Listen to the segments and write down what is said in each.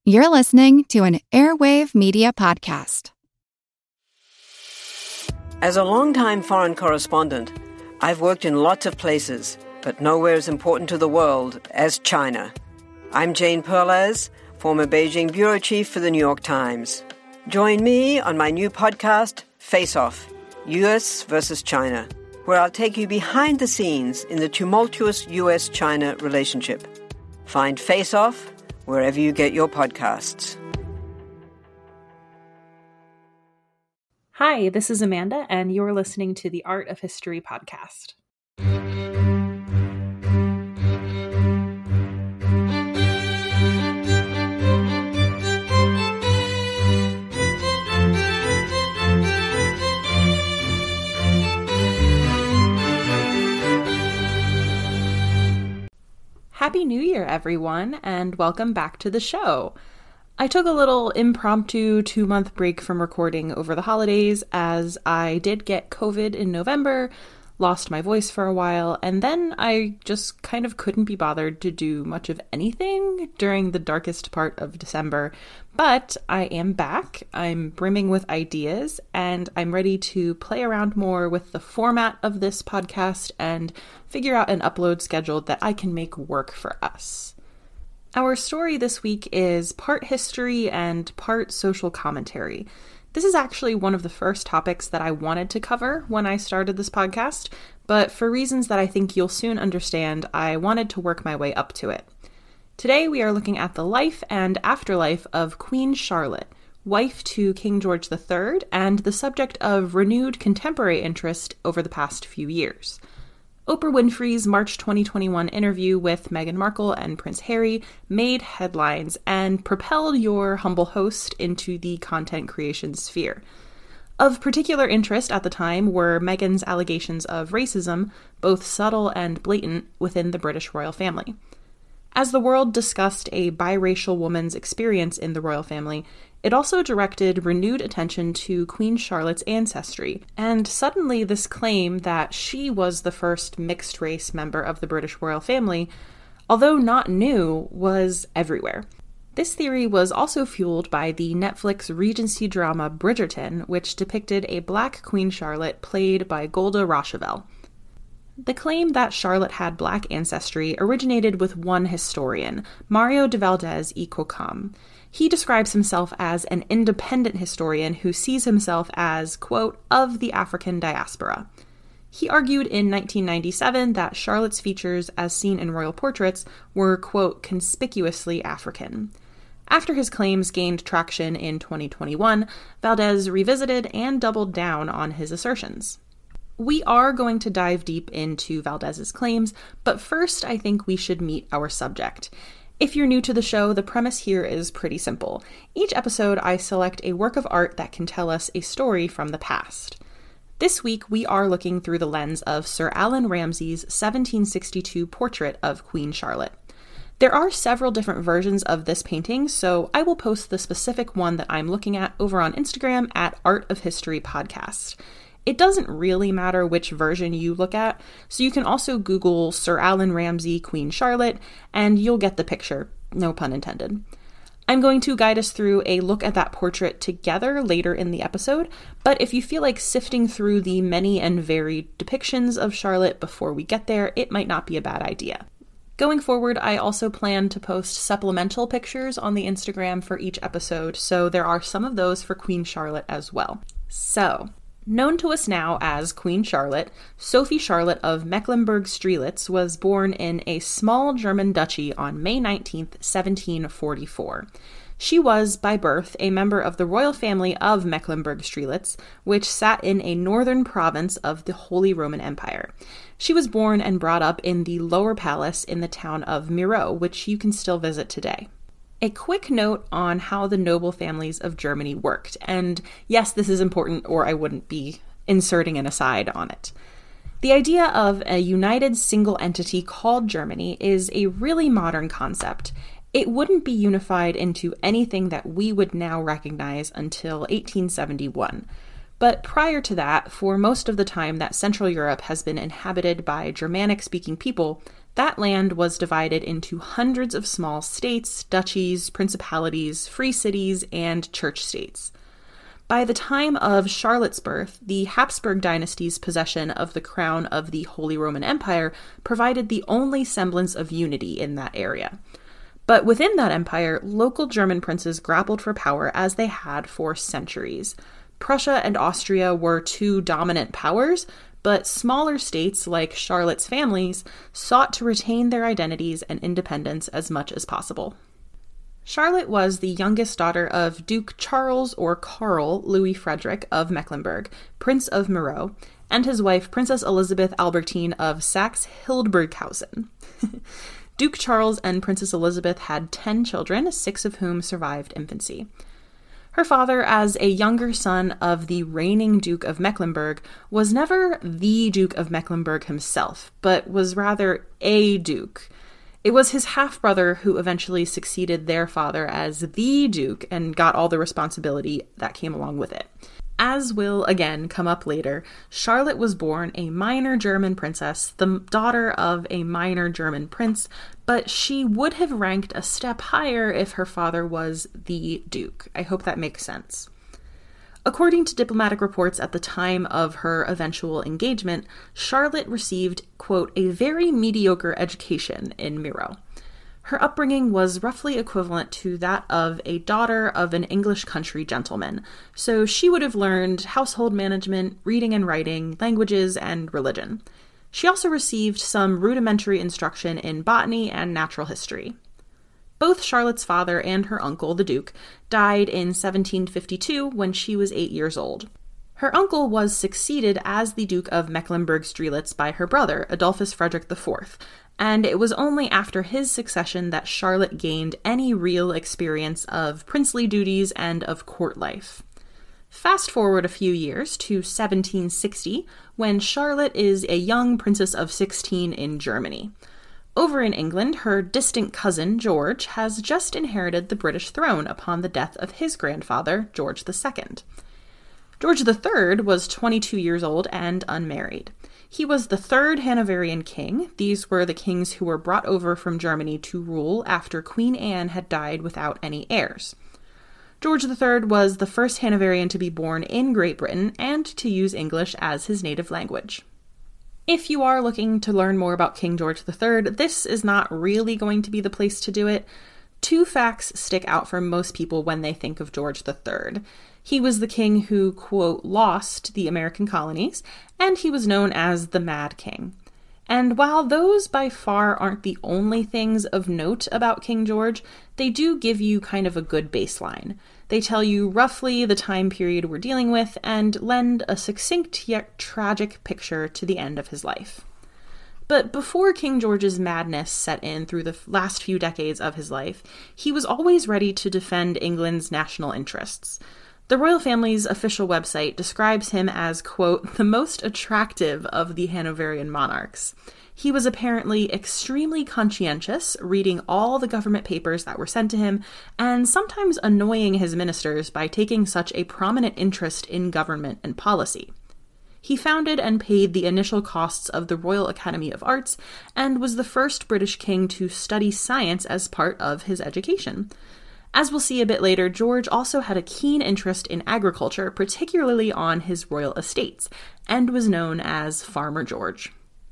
You're listening to an Airwave Media Podcast. As a longtime foreign correspondent, I've worked in lots of places, but nowhere as important to the world as China. I'm Jane Perlez, former Beijing bureau chief for the New York Times. Join me on my new podcast, Face Off, U.S. versus China, where I'll take you behind the scenes in the tumultuous U.S.-China relationship. Find Face Off wherever you get your podcasts. Hi, this is Amanda, and you're listening to the Art of History podcast. Happy New Year, everyone, and welcome back to the show. I took a little impromptu 2-month break from recording over the holidays as I did get COVID in November, lost my voice for a while, and then I just kind of couldn't be bothered to do much of anything during the darkest part of December. But I am back, I'm brimming with ideas, and I'm ready to play around more with the format of this podcast and figure out an upload schedule that I can make work for us. Our story this week is part history and part social commentary. This is actually one of the first topics that I wanted to cover when I started this podcast, but for reasons that I think you'll soon understand, I wanted to work my way up to it. Today we are looking at the life and afterlife of Queen Charlotte, wife to King George III, and the subject of renewed contemporary interest over the past few years. Oprah Winfrey's March 2021 interview with Meghan Markle and Prince Harry made headlines and propelled your humble host into the content creation sphere. Of particular interest at the time were Meghan's allegations of racism, both subtle and blatant, within the British royal family. As the world discussed a biracial woman's experience in the royal family, it also directed renewed attention to Queen Charlotte's ancestry, and suddenly this claim that she was the first mixed-race member of the British royal family, although not new, was everywhere. This theory was also fueled by the Netflix Regency drama Bridgerton, which depicted a black Queen Charlotte played by Golda Rosheuvel. The claim that Charlotte had black ancestry originated with one historian, Mario de Valdez y Cocam. He describes himself as an independent historian who sees himself as, quote, of the African diaspora. He argued in 1997 that Charlotte's features, as seen in royal portraits, were, quote, conspicuously African. After his claims gained traction in 2021, Valdez revisited and doubled down on his assertions. We are going to dive deep into Valdez's claims, but first I think we should meet our subject. If you're new to the show, the premise here is pretty simple. Each episode, I select a work of art that can tell us a story from the past. This week, we are looking through the lens of Sir Allan Ramsay's 1762 portrait of Queen Charlotte. There are several different versions of this painting, so I will post the specific one that I'm looking at over on Instagram at Art of History Podcast. It doesn't really matter which version you look at, so you can also Google Sir Allan Ramsay Queen Charlotte, and you'll get the picture, no pun intended. I'm going to guide us through a look at that portrait together later in the episode, but if you feel like sifting through the many and varied depictions of Charlotte before we get there, it might not be a bad idea. Going forward, I also plan to post supplemental pictures on the Instagram for each episode, so there are some of those for Queen Charlotte as well. So, known to us now as Queen Charlotte, Sophie Charlotte of Mecklenburg-Strelitz was born in a small German duchy on May 19, 1744. She was, by birth, a member of the royal family of Mecklenburg-Strelitz, which sat in a northern province of the Holy Roman Empire. She was born and brought up in the Lower Palace in the town of Miro, which you can still visit today. A quick note on how the noble families of Germany worked, and yes, this is important or I wouldn't be inserting an aside on it. The idea of a united single entity called Germany is a really modern concept. It wouldn't be unified into anything that we would now recognize until 1871. But prior to that, for most of the time that Central Europe has been inhabited by Germanic-speaking people, That land was divided into hundreds of small states, duchies, principalities, free cities, and church states. By the time of Charlotte's birth, the Habsburg dynasty's possession of the crown of the Holy Roman Empire provided the only semblance of unity in that area. But within that empire, local German princes grappled for power as they had for centuries. Prussia and Austria were two dominant powers, but smaller states like Charlotte's families sought to retain their identities and independence as much as possible. Charlotte was the youngest daughter of Duke Charles or Karl Louis Frederick of Mecklenburg, Prince of Moreau, and his wife Princess Elizabeth Albertine of Saxe-Hildburghausen. Duke Charles and Princess Elizabeth had 10 children, 6 of whom survived infancy. Her father, as a younger son of the reigning Duke of Mecklenburg, was never the Duke of Mecklenburg himself, but was rather a duke. It was his half-brother who eventually succeeded their father as the Duke and got all the responsibility that came along with it. As will again come up later, Charlotte was born a minor German princess, the daughter of a minor German prince, but she would have ranked a step higher if her father was the Duke. I hope that makes sense. According to diplomatic reports at the time of her eventual engagement, Charlotte received, quote, a very mediocre education in Miro. Her upbringing was roughly equivalent to that of a daughter of an English country gentleman, so she would have learned household management, reading and writing, languages, and religion. She also received some rudimentary instruction in botany and natural history. Both Charlotte's father and her uncle, the Duke, died in 1752 when she was 8 years old. Her uncle was succeeded as the Duke of Mecklenburg-Strelitz by her brother, Adolphus Frederick IV, and it was only after his succession that Charlotte gained any real experience of princely duties and of court life. Fast forward a few years to 1760, when Charlotte is a young princess of 16 in Germany. Over in England, her distant cousin, George, has just inherited the British throne upon the death of his grandfather, George II. George III was 22 years old and unmarried. He was the third Hanoverian king. These were the kings who were brought over from Germany to rule after Queen Anne had died without any heirs. George III was the first Hanoverian to be born in Great Britain and to use English as his native language. If you are looking to learn more about King George III, this is not really going to be the place to do it. 2 facts stick out for most people when they think of George III. He was the king who, quote, lost the American colonies, and he was known as the Mad King. And while those by far aren't the only things of note about King George, they do give you kind of a good baseline. They tell you roughly the time period we're dealing with and lend a succinct yet tragic picture to the end of his life. But before King George's madness set in through the last few decades of his life, he was always ready to defend England's national interests. The royal family's official website describes him as, quote, the most attractive of the Hanoverian monarchs. He was apparently extremely conscientious, reading all the government papers that were sent to him, and sometimes annoying his ministers by taking such a prominent interest in government and policy. He founded and paid the initial costs of the Royal Academy of Arts, and was the first British king to study science as part of his education. As we'll see a bit later, George also had a keen interest in agriculture, particularly on his royal estates, and was known as Farmer George.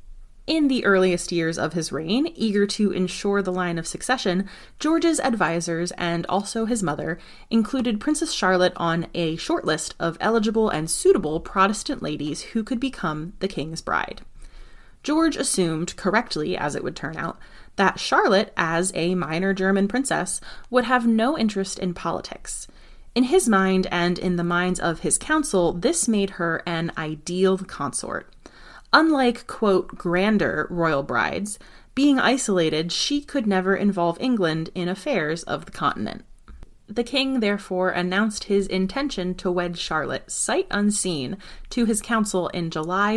In the earliest years of his reign, eager to ensure the line of succession, George's advisors, and also his mother, included Princess Charlotte on a short list of eligible and suitable Protestant ladies who could become the king's bride. George assumed, correctly as it would turn out, that Charlotte, as a minor German princess, would have no interest in politics. In his mind and in the minds of his council, this made her an ideal consort. Unlike, quote, grander royal brides, being isolated, she could never involve England in affairs of the continent. The king therefore announced his intention to wed Charlotte, sight unseen, to his council in July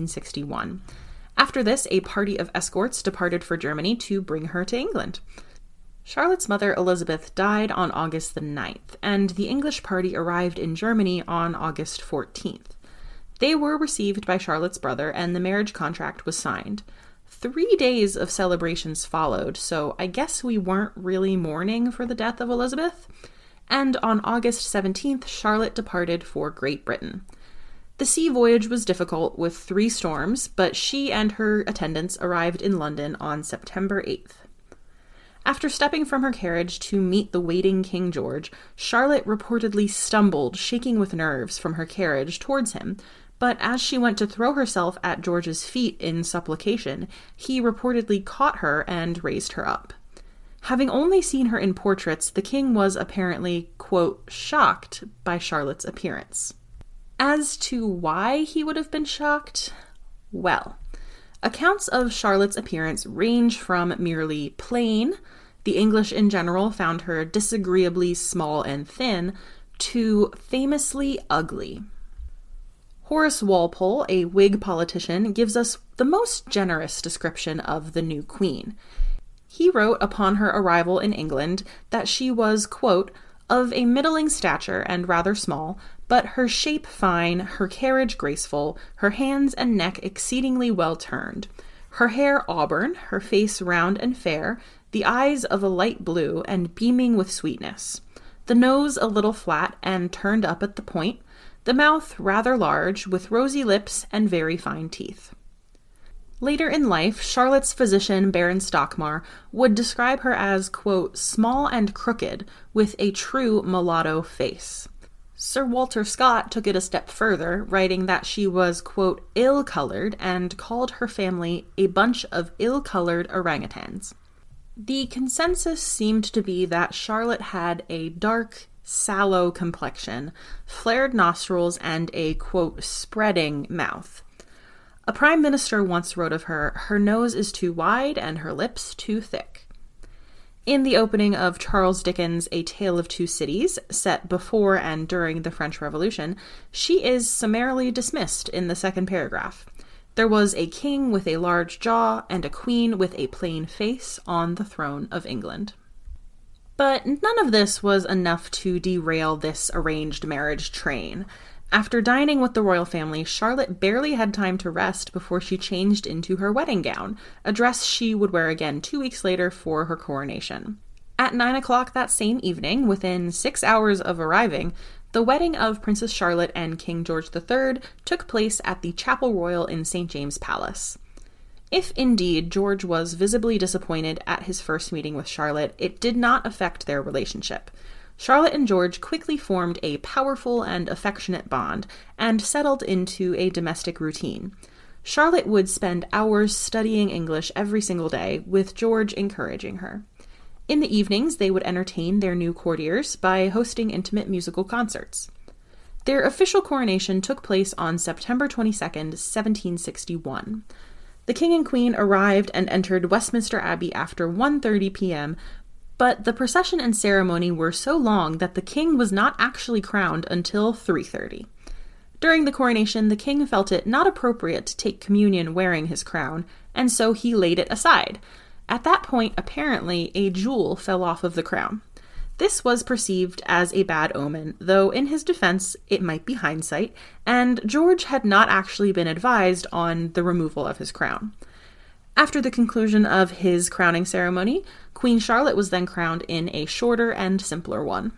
1761. After this, a party of escorts departed for Germany to bring her to England. Charlotte's mother, Elizabeth, died on August the 9th, and the English party arrived in Germany on August 14th. They were received by Charlotte's brother, and the marriage contract was signed. 3 days of celebrations followed, so I guess we weren't really mourning for the death of Elizabeth. And on August 17th, Charlotte departed for Great Britain. The sea voyage was difficult with 3 storms, but she and her attendants arrived in London on September 8th. After stepping from her carriage to meet the waiting King George, Charlotte reportedly stumbled, shaking with nerves, from her carriage towards him, but as she went to throw herself at George's feet in supplication, he reportedly caught her and raised her up. Having only seen her in portraits, the king was apparently, quote, shocked by Charlotte's appearance. As to why he would have been shocked, well, accounts of Charlotte's appearance range from merely plain, the English in general found her disagreeably small and thin, to famously ugly. Horace Walpole, a Whig politician, gives us the most generous description of the new queen. He wrote upon her arrival in England that she was, quote, of a middling stature and rather small, but her shape fine, her carriage graceful, her hands and neck exceedingly well turned, her hair auburn, her face round and fair, the eyes of a light blue and beaming with sweetness, the nose a little flat and turned up at the point, the mouth rather large, with rosy lips and very fine teeth. Later in life, Charlotte's physician, Baron Stockmar, would describe her as, quote, small and crooked, with a true mulatto face. Sir Walter Scott took it a step further, writing that she was, quote, ill-colored, and called her family a bunch of ill-colored orangutans. The consensus seemed to be that Charlotte had a dark, sallow complexion, flared nostrils, and a, quote, spreading mouth. A prime minister once wrote of her, her nose is too wide and her lips too thick. In the opening of Charles Dickens' A Tale of Two Cities, set before and during the French Revolution, she is summarily dismissed in the second paragraph. There was a king with a large jaw and a queen with a plain face on the throne of England. But none of this was enough to derail this arranged marriage train. After dining with the royal family, Charlotte barely had time to rest before she changed into her wedding gown, a dress she would wear again 2 weeks later for her coronation. At 9 o'clock that same evening, within 6 hours of arriving, the wedding of Princess Charlotte and King George III took place at the Chapel Royal in St. James's Palace. If indeed George was visibly disappointed at his first meeting with Charlotte, it did not affect their relationship. Charlotte and George quickly formed a powerful and affectionate bond and settled into a domestic routine. Charlotte would spend hours studying English every single day, with George encouraging her. In the evenings, they would entertain their new courtiers by hosting intimate musical concerts. Their official coronation took place on September 22nd, 1761. The king and queen arrived and entered Westminster Abbey after 1:30 p.m., but the procession and ceremony were so long that the king was not actually crowned until 3:30. During the coronation, the king felt it not appropriate to take communion wearing his crown, and so he laid it aside. At that point, apparently, a jewel fell off of the crown. This was perceived as a bad omen, though in his defense, it might be hindsight, and George had not actually been advised on the removal of his crown. After the conclusion of his crowning ceremony, Queen Charlotte was then crowned in a shorter and simpler one.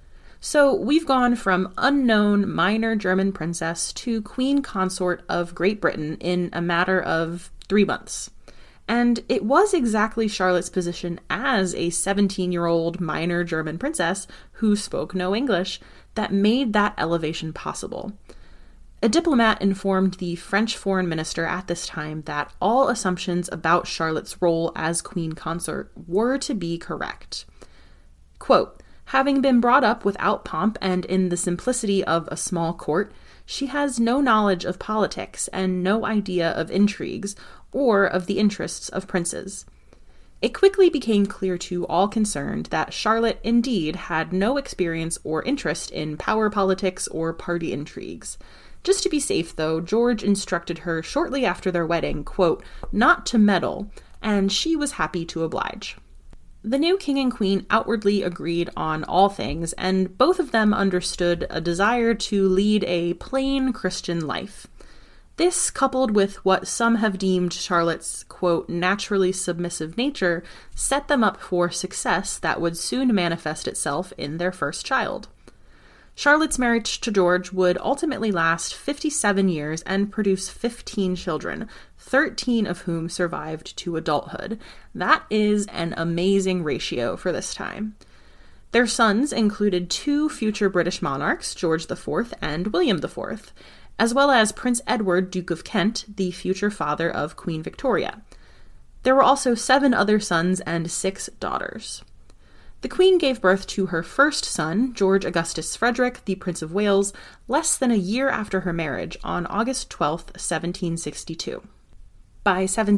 So we've gone from unknown minor German princess to Queen Consort of Great Britain in a matter of 3 months. And it was exactly Charlotte's position as a 17-year-old minor German princess who spoke no English that made that elevation possible. A diplomat informed the French foreign minister at this time that all assumptions about Charlotte's role as queen consort were to be correct. Quote, having been brought up without pomp and in the simplicity of a small court, she has no knowledge of politics and no idea of intrigues or of the interests of princes. It quickly became clear to all concerned that Charlotte indeed had no experience or interest in power politics or party intrigues. Just to be safe, though, George instructed her shortly after their wedding, quote, not to meddle, and she was happy to oblige. The new king and queen outwardly agreed on all things, and both of them understood a desire to lead a plain Christian life. This, coupled with what some have deemed Charlotte's, quote, naturally submissive nature, set them up for success that would soon manifest itself in their first child. Charlotte's marriage to George would ultimately last 57 years and produce 15 children, 13 of whom survived to adulthood. That is an amazing ratio for this time. Their sons included 2 future British monarchs, George IV and William IV, as well as Prince Edward, Duke of Kent, the future father of Queen Victoria. There were also 7 other sons and 6 daughters. The Queen gave birth to her first son, George Augustus Frederick, the Prince of Wales, less than a year after her marriage, on August 12, 1762. By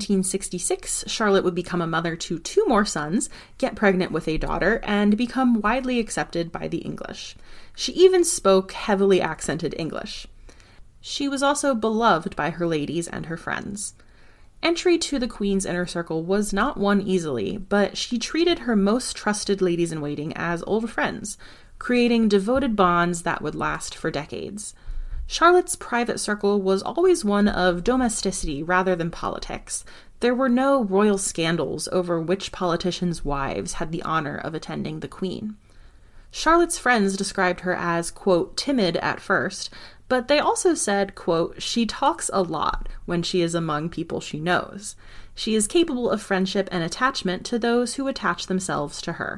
1766, Charlotte would become a mother to 2 more sons, get pregnant with a daughter, and become widely accepted by the English. She even spoke heavily accented English. She was also beloved by her ladies and her friends. Entry to the Queen's inner circle was not won easily, but she treated her most trusted ladies-in-waiting as old friends, creating devoted bonds that would last for decades. Charlotte's private circle was always one of domesticity rather than politics. There were no royal scandals over which politicians' wives had the honor of attending the Queen. Charlotte's friends described her as, quote, timid at first, but they also said, quote, she talks a lot when she is among people she knows. She is capable of friendship and attachment to those who attach themselves to her.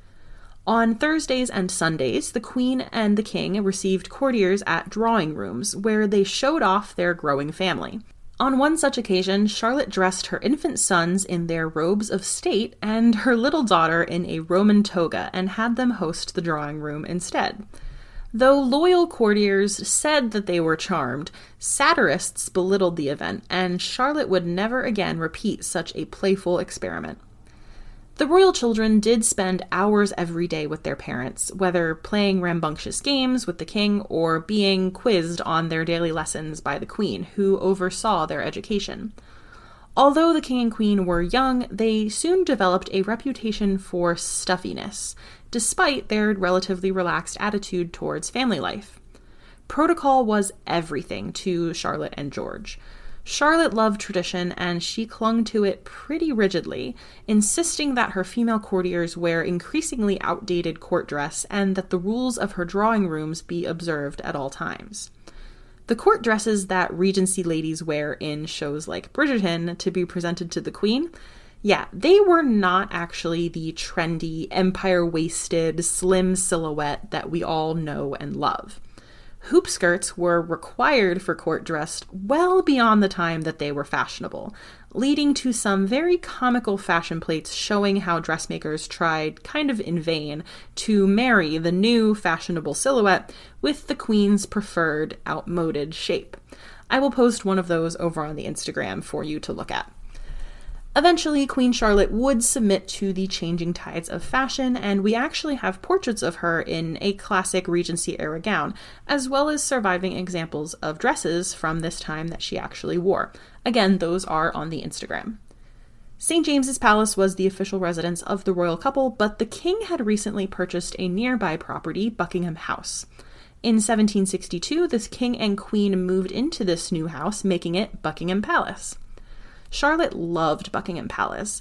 On Thursdays and Sundays, the Queen and the King received courtiers at drawing rooms, where they showed off their growing family. On one such occasion, Charlotte dressed her infant sons in their robes of state and her little daughter in a Roman toga and had them host the drawing room instead. Though loyal courtiers said that they were charmed, satirists belittled the event, and Charlotte would never again repeat such a playful experiment. The royal children did spend hours every day with their parents, whether playing rambunctious games with the king or being quizzed on their daily lessons by the Queen, who oversaw their education. Although the king and queen were young, they soon developed a reputation for stuffiness, despite their relatively relaxed attitude towards family life. Protocol was everything to Charlotte and George. Charlotte loved tradition, and she clung to it pretty rigidly, insisting that her female courtiers wear increasingly outdated court dress and that the rules of her drawing rooms be observed at all times. The court dresses that Regency ladies wear in shows like Bridgerton to be presented to the Queen, yeah, they were not actually the trendy, empire-waisted, slim silhouette that we all know and love. Hoop skirts were required for court dress well beyond the time that they were fashionable, leading to some very comical fashion plates showing how dressmakers tried, kind of in vain, to marry the new fashionable silhouette with the Queen's preferred outmoded shape. I will post one of those over on the Instagram for you to look at. Eventually, Queen Charlotte would submit to the changing tides of fashion, and we actually have portraits of her in a classic Regency-era gown, as well as surviving examples of dresses from this time that she actually wore. Again, those are on the Instagram. St. James's Palace was the official residence of the royal couple, but the king had recently purchased a nearby property, Buckingham House. In 1762, the king and queen moved into this new house, making it Buckingham Palace. Charlotte loved Buckingham Palace.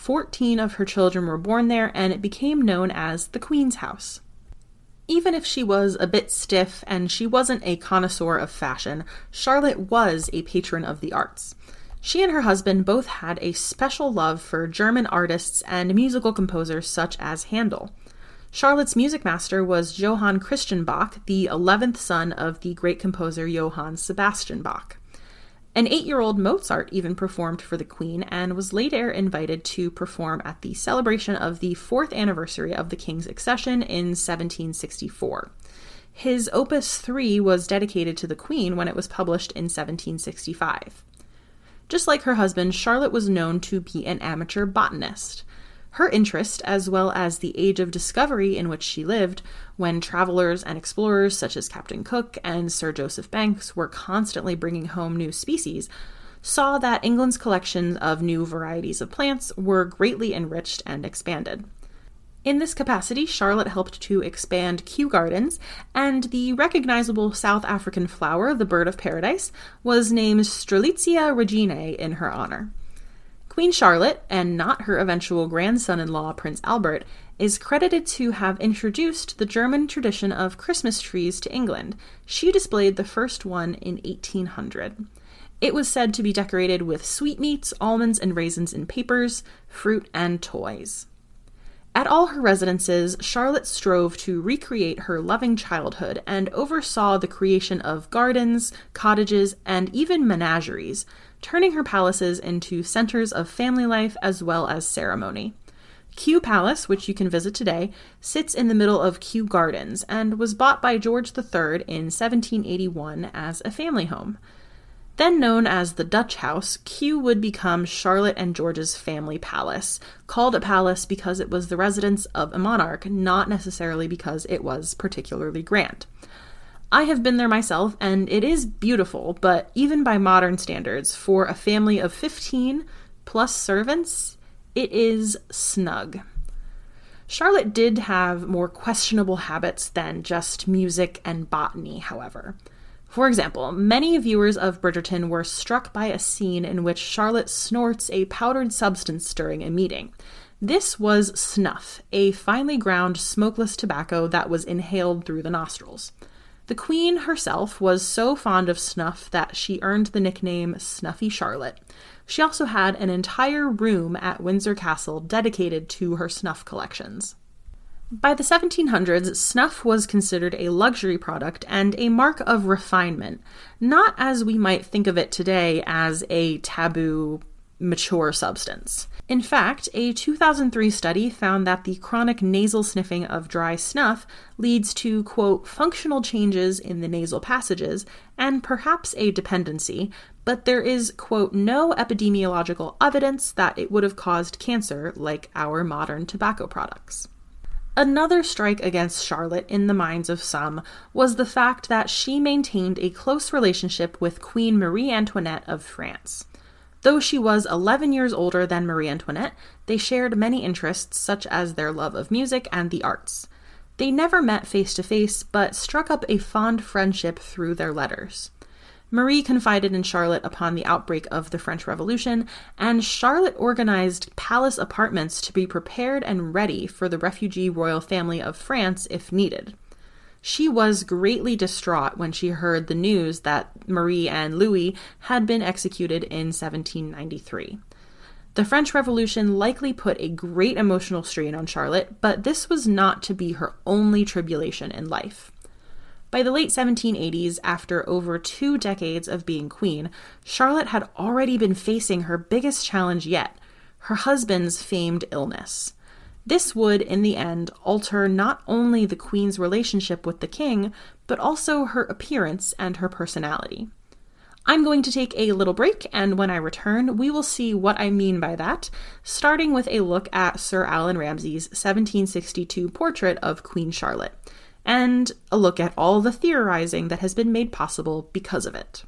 14 of her children were born there, and it became known as the Queen's House. Even if she was a bit stiff and she wasn't a connoisseur of fashion, Charlotte was a patron of the arts. She and her husband both had a special love for German artists and musical composers such as Handel. Charlotte's music master was Johann Christian Bach, the 11th son of the great composer Johann Sebastian Bach. An 8-year-old Mozart even performed for the Queen and was later invited to perform at the celebration of the 4th anniversary of the King's accession in 1764. His Opus 3 was dedicated to the Queen when it was published in 1765. Just like her husband, Charlotte was known to be an amateur botanist. Her interest, as well as the age of discovery in which she lived, when travelers and explorers such as Captain Cook and Sir Joseph Banks were constantly bringing home new species, saw that England's collection of new varieties of plants were greatly enriched and expanded. In this capacity, Charlotte helped to expand Kew Gardens, and the recognizable South African flower, the bird of paradise, was named Strelitzia reginae in her honor. Queen Charlotte, and not her eventual grandson-in-law Prince Albert, is credited to have introduced the German tradition of Christmas trees to England. She displayed the first one in 1800. It was said to be decorated with sweetmeats, almonds, and raisins in papers, fruit, and toys. At all her residences, Charlotte strove to recreate her loving childhood and oversaw the creation of gardens, cottages, and even menageries, turning her palaces into centers of family life as well as ceremony. Kew Palace, which you can visit today, sits in the middle of Kew Gardens and was bought by George III in 1781 as a family home. Then known as the Dutch House, Kew would become Charlotte and George's family palace, called a palace because it was the residence of a monarch, not necessarily because it was particularly grand. I have been there myself, and it is beautiful, but even by modern standards, for a family of 15 plus servants, it is snug. Charlotte did have more questionable habits than just music and botany, however. For example, many viewers of Bridgerton were struck by a scene in which Charlotte snorts a powdered substance during a meeting. This was snuff, a finely ground smokeless tobacco that was inhaled through the nostrils. The Queen herself was so fond of snuff that she earned the nickname Snuffy Charlotte. She also had an entire room at Windsor Castle dedicated to her snuff collections. By the 1700s, snuff was considered a luxury product and a mark of refinement, not as we might think of it today as a taboo, mature substance. In fact, a 2003 study found that the chronic nasal sniffing of dry snuff leads to, quote, functional changes in the nasal passages and perhaps a dependency, but there is, quote, no epidemiological evidence that it would have caused cancer like our modern tobacco products. Another strike against Charlotte in the minds of some was the fact that she maintained a close relationship with Queen Marie Antoinette of France. Though she was 11 years older than Marie Antoinette, they shared many interests such as their love of music and the arts. They never met face to face, but struck up a fond friendship through their letters. Marie confided in Charlotte upon the outbreak of the French Revolution, and Charlotte organized palace apartments to be prepared and ready for the refugee royal family of France if needed. She was greatly distraught when she heard the news that Marie and Louis had been executed in 1793. The French Revolution likely put a great emotional strain on Charlotte, but this was not to be her only tribulation in life. By the late 1780s, after over 2 decades of being queen, Charlotte had already been facing her biggest challenge yet, her husband's famed illness. This would, in the end, alter not only the queen's relationship with the king, but also her appearance and her personality. I'm going to take a little break, and when I return, we will see what I mean by that, starting with a look at Sir Allan Ramsay's 1762 portrait of Queen Charlotte, and a look at all the theorizing that has been made possible because of it.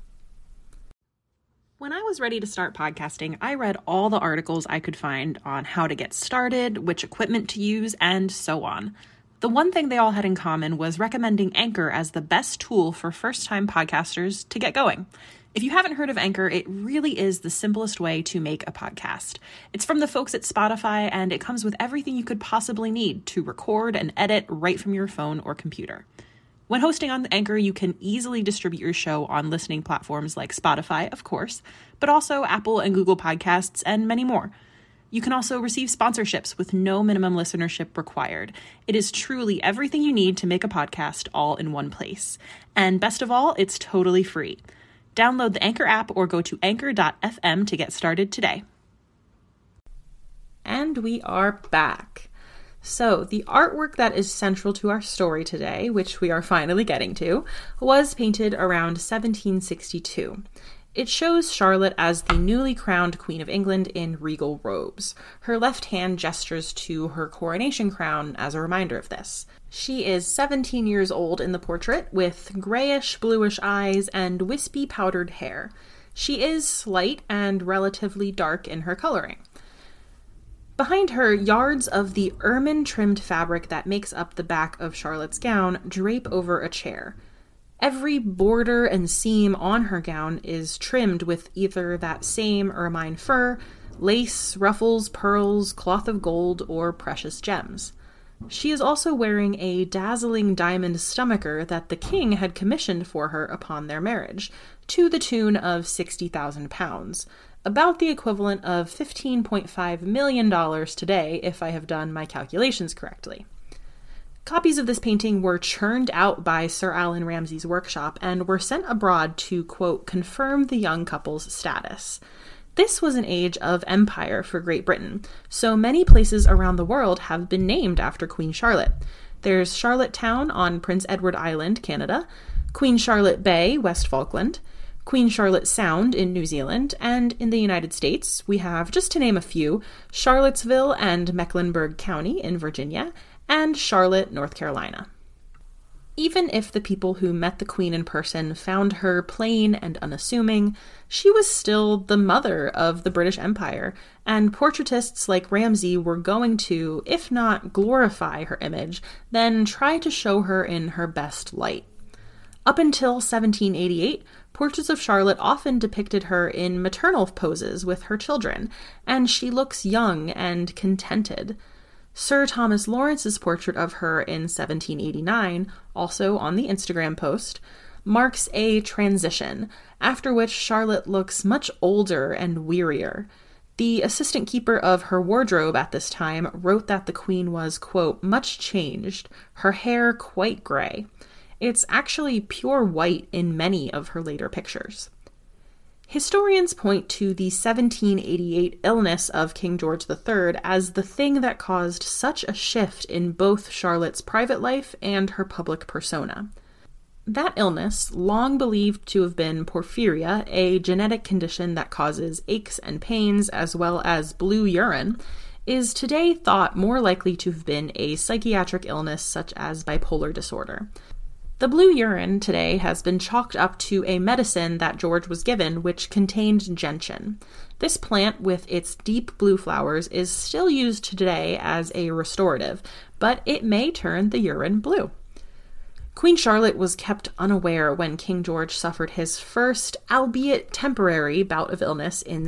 When I was ready to start podcasting, I read all the articles I could find on how to get started, which equipment to use, and so on. The one thing they all had in common was recommending Anchor as the best tool for first-time podcasters to get going. If you haven't heard of Anchor, it really is the simplest way to make a podcast. It's from the folks at Spotify, and it comes with everything you could possibly need to record and edit right from your phone or computer. When hosting on Anchor, you can easily distribute your show on listening platforms like Spotify, of course, but also Apple and Google Podcasts and many more. You can also receive sponsorships with no minimum listenership required. It is truly everything you need to make a podcast all in one place. And best of all, it's totally free. Download the Anchor app or go to anchor.fm to get started today. And we are back. So, the artwork that is central to our story today, which we are finally getting to, was painted around 1762. It shows Charlotte as the newly crowned Queen of England in regal robes. Her left hand gestures to her coronation crown as a reminder of this. She is 17 years old in the portrait, with grayish-bluish eyes and wispy powdered hair. She is slight and relatively dark in her coloring. Behind her, yards of the ermine-trimmed fabric that makes up the back of Charlotte's gown drape over a chair. Every border and seam on her gown is trimmed with either that same ermine fur, lace, ruffles, pearls, cloth of gold, or precious gems. She is also wearing a dazzling diamond stomacher that the king had commissioned for her upon their marriage, to the tune of 60,000 pounds, about the equivalent of $15.5 million today, if I have done my calculations correctly. Copies of this painting were churned out by Sir Allan Ramsay's workshop and were sent abroad to, quote, confirm the young couple's status. This was an age of empire for Great Britain, so many places around the world have been named after Queen Charlotte. There's Charlottetown on Prince Edward Island, Canada, Queen Charlotte Bay, West Falkland, Queen Charlotte Sound in New Zealand, and in the United States, we have, just to name a few, Charlottesville and Mecklenburg County in Virginia, and Charlotte, North Carolina. Even if the people who met the Queen in person found her plain and unassuming, she was still the mother of the British Empire, and portraitists like Ramsay were going to, if not glorify her image, then try to show her in her best light. Up until 1788, portraits of Charlotte often depicted her in maternal poses with her children, and she looks young and contented. Sir Thomas Lawrence's portrait of her in 1789, also on the Instagram post, marks a transition, after which Charlotte looks much older and wearier. The assistant keeper of her wardrobe at this time wrote that the Queen was, quote, much changed, her hair quite grey. It's actually pure white in many of her later pictures. Historians point to the 1788 illness of King George III as the thing that caused such a shift in both Charlotte's private life and her public persona. That illness, long believed to have been porphyria, a genetic condition that causes aches and pains as well as blue urine, is today thought more likely to have been a psychiatric illness such as bipolar disorder. The blue urine today has been chalked up to a medicine that George was given, which contained gentian. This plant, with its deep blue flowers, is still used today as a restorative, but it may turn the urine blue. Queen Charlotte was kept unaware when King George suffered his first, albeit temporary, bout of illness in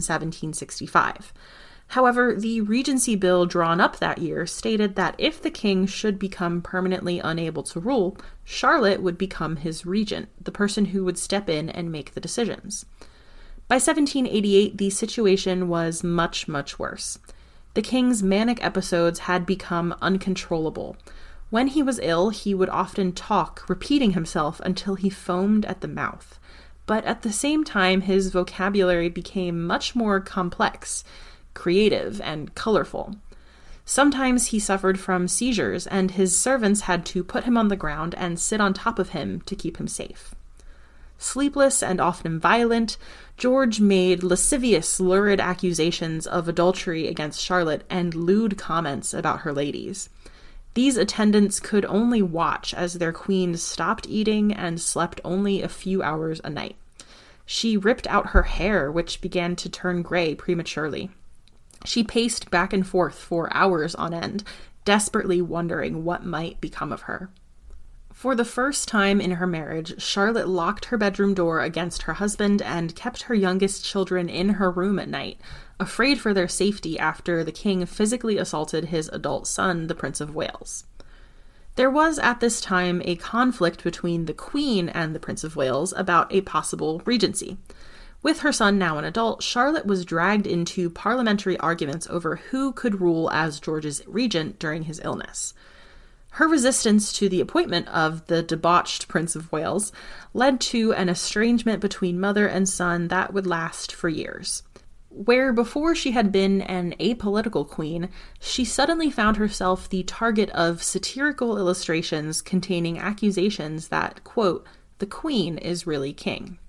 1765. However, the Regency Bill drawn up that year stated that if the king should become permanently unable to rule, Charlotte would become his regent, the person who would step in and make the decisions. By 1788, the situation was much, much worse. The king's manic episodes had become uncontrollable. When he was ill, he would often talk, repeating himself until he foamed at the mouth. But at the same time, his vocabulary became much more complex, creative, and colorful. Sometimes he suffered from seizures, and his servants had to put him on the ground and sit on top of him to keep him safe. Sleepless and often violent, George made lascivious, lurid accusations of adultery against Charlotte and lewd comments about her ladies. These attendants could only watch as their queen stopped eating and slept only a few hours a night. She ripped out her hair, which began to turn gray prematurely. She paced back and forth for hours on end, desperately wondering what might become of her. For the first time in her marriage, Charlotte locked her bedroom door against her husband and kept her youngest children in her room at night, afraid for their safety after the king physically assaulted his adult son, the Prince of Wales. There was at this time a conflict between the Queen and the Prince of Wales about a possible regency. With her son now an adult, Charlotte was dragged into parliamentary arguments over who could rule as George's regent during his illness. Her resistance to the appointment of the debauched Prince of Wales led to an estrangement between mother and son that would last for years. Where before she had been an apolitical queen, she suddenly found herself the target of satirical illustrations containing accusations that, quote, the Queen is really king.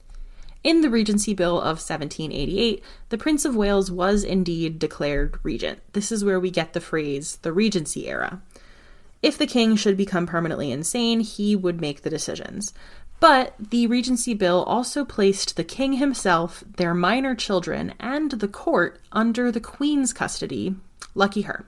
In the Regency Bill of 1788, the Prince of Wales was indeed declared regent. This is where we get the phrase, the Regency era. If the king should become permanently insane, he would make the decisions. But the Regency Bill also placed the king himself, their minor children, and the court under the Queen's custody, Lucky her.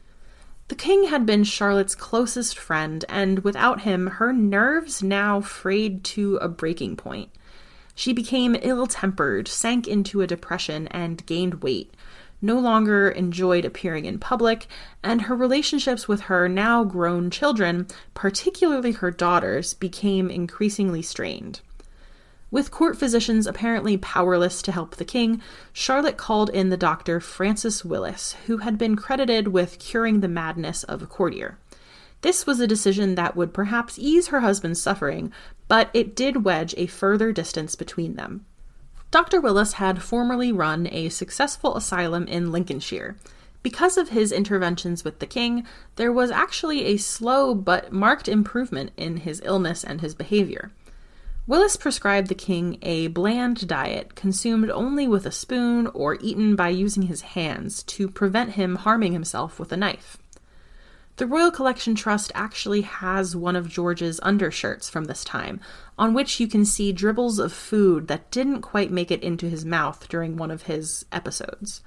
The king had been Charlotte's closest friend, and without him, her nerves now frayed to a breaking point. She became ill-tempered, sank into a depression, and gained weight, no longer enjoyed appearing in public, and her relationships with her now grown children, particularly her daughters, became increasingly strained. With court physicians apparently powerless to help the king, Charlotte called in the doctor Francis Willis, who had been credited with curing the madness of a courtier. This was a decision that would perhaps ease her husband's suffering, but it did wedge a further distance between them. Dr. Willis had formerly run a successful asylum in Lincolnshire. Because of his interventions with the king, there was actually a slow but marked improvement in his illness and his behavior. Willis prescribed the king a bland diet consumed only with a spoon or eaten by using his hands to prevent him harming himself with a knife. The Royal Collection Trust actually has one of George's undershirts from this time, on which you can see dribbles of food that didn't quite make it into his mouth during one of his episodes.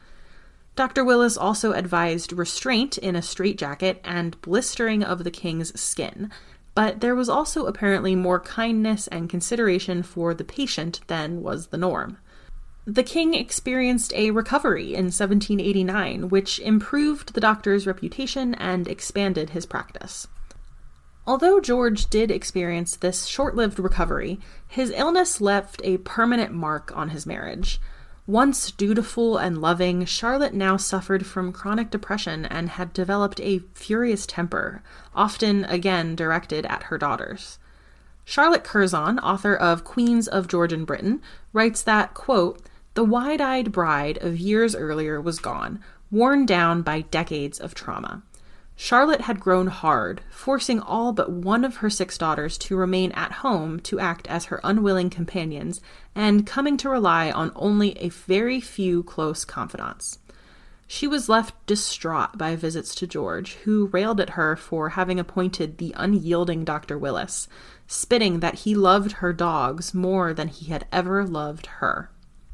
Dr. Willis also advised restraint in a straitjacket and blistering of the king's skin, but there was also apparently more kindness and consideration for the patient than was the norm. The king experienced a recovery in 1789, which improved the doctor's reputation and expanded his practice. Although George did experience this short-lived recovery, his illness left a permanent mark on his marriage. Once dutiful and loving, Charlotte now suffered from chronic depression and had developed a furious temper, often again directed at her daughters. Charlotte Curzon, author of Queens of George and Britain, writes that, quote, "The wide-eyed bride of years earlier was gone, worn down by decades of trauma. Charlotte had grown hard, forcing all but one of her 6 daughters to remain at home to act as her unwilling companions, and coming to rely on only a very few close confidants. She was left distraught by visits to George, who railed at her for having appointed the unyielding Dr. Willis, spitting that he loved her dogs more than he had ever loved her."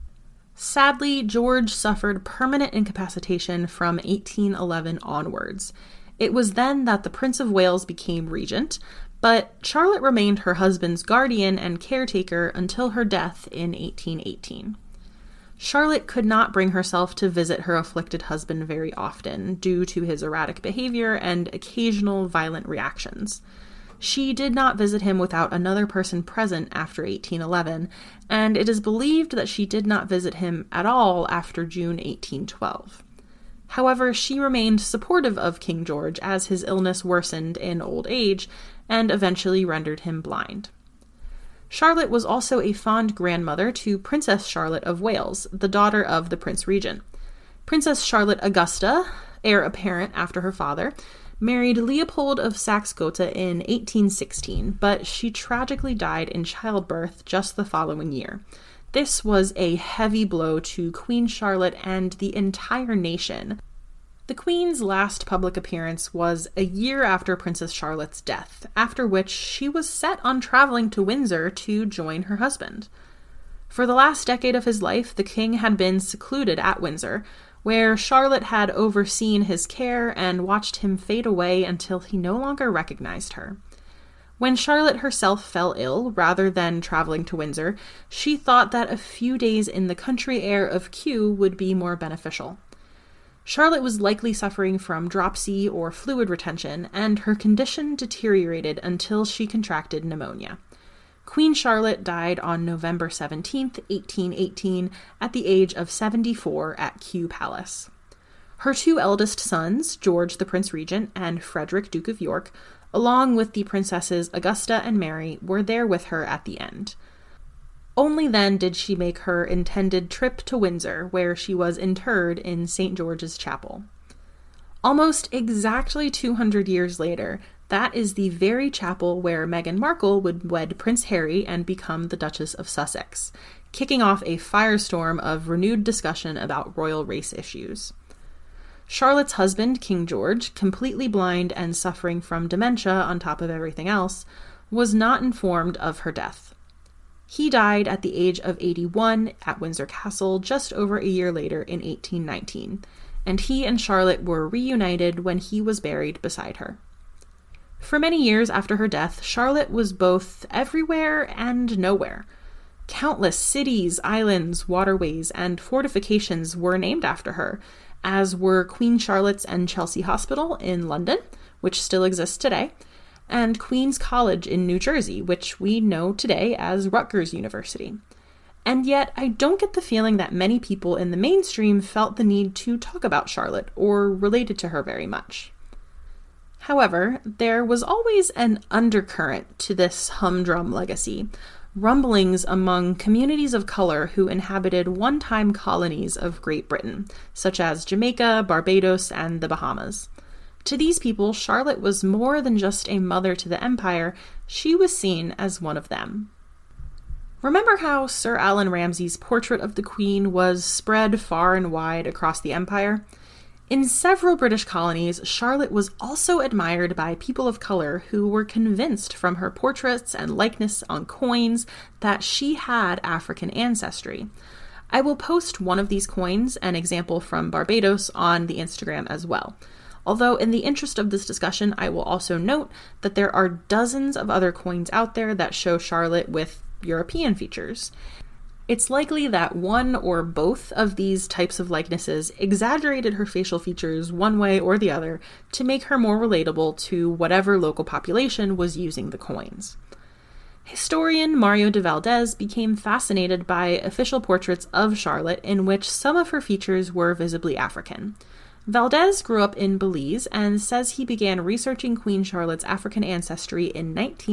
Sadly, George suffered permanent incapacitation from 1811 onwards. It was then that the Prince of Wales became regent, but Charlotte remained her husband's guardian and caretaker until her death in 1818. Charlotte could not bring herself to visit her afflicted husband very often due to his erratic behavior and occasional violent reactions. She did not visit him without another person present after 1811, and it is believed that she did not visit him at all after June 1812. However, she remained supportive of King George as his illness worsened in old age and eventually rendered him blind. Charlotte was also a fond grandmother to Princess Charlotte of Wales, the daughter of the Prince Regent. Princess Charlotte Augusta, heir apparent after her father, married Leopold of Saxe-Gotha in 1816, but she tragically died in childbirth just the following year. This was a heavy blow to Queen Charlotte and the entire nation. The Queen's last public appearance was a year after Princess Charlotte's death, after which she was set on traveling to Windsor to join her husband. For the last decade of his life, the king had been secluded at Windsor, where Charlotte had overseen his care and watched him fade away until he no longer recognized her. When Charlotte herself fell ill, rather than traveling to Windsor, she thought that a few days in the country air of Kew would be more beneficial. Charlotte was likely suffering from dropsy or fluid retention, and her condition deteriorated until she contracted pneumonia. Queen Charlotte died on November 17, 1818, at the age of 74 at Kew Palace. Her 2 eldest sons, George the Prince Regent and Frederick Duke of York, along with the princesses Augusta and Mary, were there with her at the end. Only then did she make her intended trip to Windsor, where she was interred in St. George's Chapel. Almost exactly 200 years later, that is the very chapel where Meghan Markle would wed Prince Harry and become the Duchess of Sussex, kicking off a firestorm of renewed discussion about royal race issues. Charlotte's husband, King George, completely blind and suffering from dementia on top of everything else, was not informed of her death. He died at the age of 81 at Windsor Castle just over a year later in 1819, and he and Charlotte were reunited when he was buried beside her. For many years after her death, Charlotte was both everywhere and nowhere. Countless cities, islands, waterways, and fortifications were named after her, as were Queen Charlotte's and Chelsea Hospital in London, which still exists today, and Queen's College in New Jersey, which we know today as Rutgers University. And yet, I don't get the feeling that many people in the mainstream felt the need to talk about Charlotte or related to her very much. However, there was always an undercurrent to this humdrum legacy, rumblings among communities of color who inhabited one-time colonies of Great Britain, such as Jamaica, Barbados, and the Bahamas. To these people, Charlotte was more than just a mother to the empire, she was seen as one of them. Remember how Sir Allan Ramsay's portrait of the Queen was spread far and wide across the empire? In several British colonies, Charlotte was also admired by people of color who were convinced from her portraits and likeness on coins that she had African ancestry. I will post one of these coins, an example from Barbados, on the Instagram as well. Although in the interest of this discussion, I will also note that there are dozens of other coins out there that show Charlotte with European features. It's likely that one or both of these types of likenesses exaggerated her facial features one way or the other to make her more relatable to whatever local population was using the coins. Historian Mario de Valdez became fascinated by official portraits of Charlotte in which some of her features were visibly African. Valdez grew up in Belize and says he began researching Queen Charlotte's African ancestry in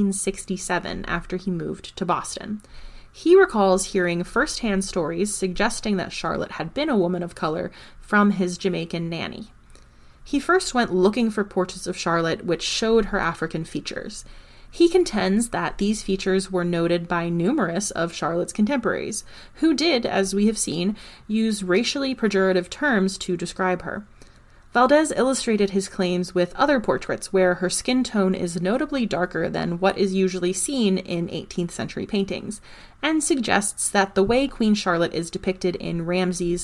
1967 after he moved to Boston. He recalls hearing first-hand stories suggesting that Charlotte had been a woman of color from his Jamaican nanny. He first went looking for portraits of Charlotte which showed her African features. He contends that these features were noted by numerous of Charlotte's contemporaries, who did, as we have seen, use racially pejorative terms to describe her. Valdez illustrated his claims with other portraits where her skin tone is notably darker than what is usually seen in 18th century paintings, and suggests that the way Queen Charlotte is depicted in Ramsay's